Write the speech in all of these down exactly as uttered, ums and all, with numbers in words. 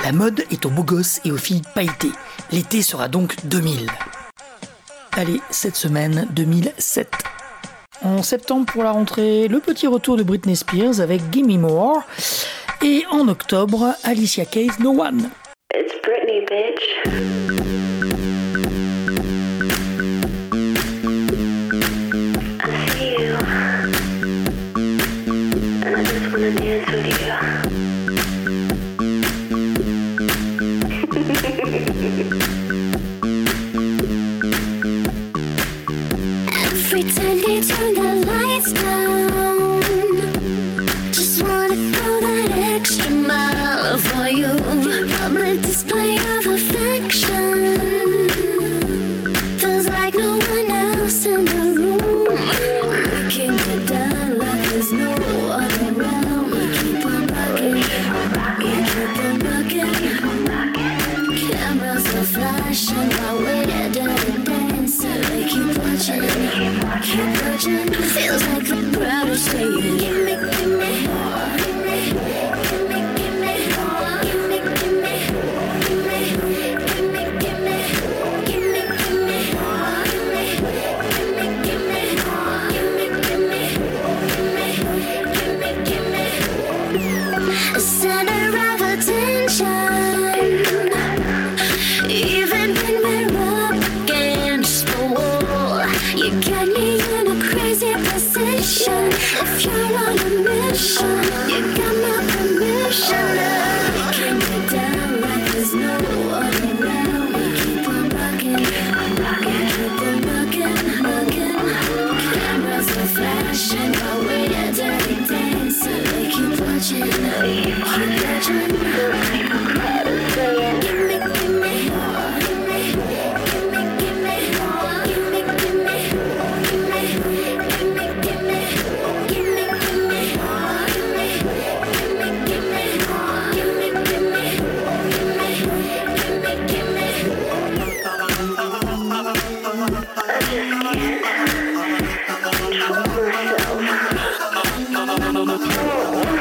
La mode est aux beaux gosses et aux filles pailletées. L'été sera donc deux mille. Allez, cette semaine, deux mille sept. En septembre pour la rentrée, le petit retour de Britney Spears avec Gimme More. Et en octobre, Alicia Keys, No One. It's Britney, bitch. Every time they turn the lights down, just wanna throw that extra mile for you. Public display of affection, feels like no one else in the room. We keep it down like there's no one around. We keep on rocking, we keep on rocking. Cameras are flashing while we're dirty dancing. We keep watching, keep watching. Feels like the crowd is saying, give me, give me more, give me, give me, give me more, give me, give me, give me, give me, give me, give me, give me more, give me, give me, give me more, give me, give me, give me, give me, give me. A center of attention, even when we're up against the wall. You got me in a crazy position. If you're on a mission, you got my permission. You can't get down like there's no one around. We keep on rocking, keep on rocking, rocking. Cameras are flashing while we're dirty dancing. We keep watching, we keep watching. People crowd is saying, give me, give me more, give me, give me, give me more, give me, give me, give me, give me, give me, give me, give me more, give me, give me, give me more, give me, give me, give me, give me, give me. I just can't control myself.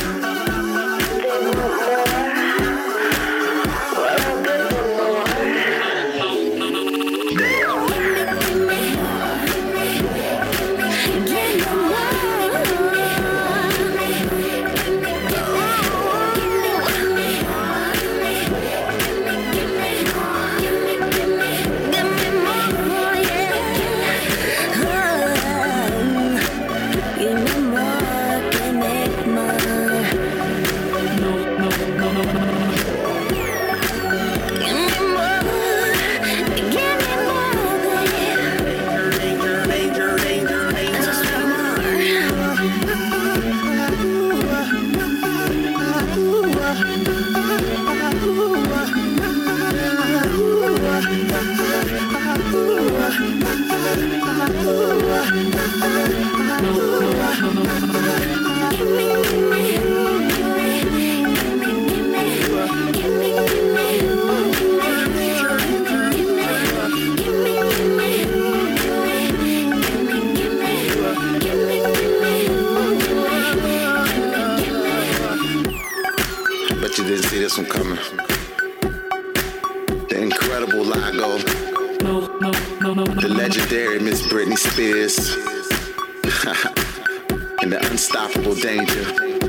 Britney Spears and the unstoppable danger.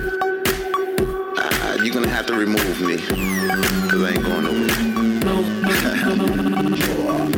Uh, you're gonna have to remove me, cause I ain't going nowhere.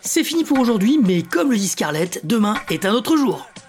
C'est fini pour aujourd'hui, mais comme le dit Scarlett, demain est un autre jour.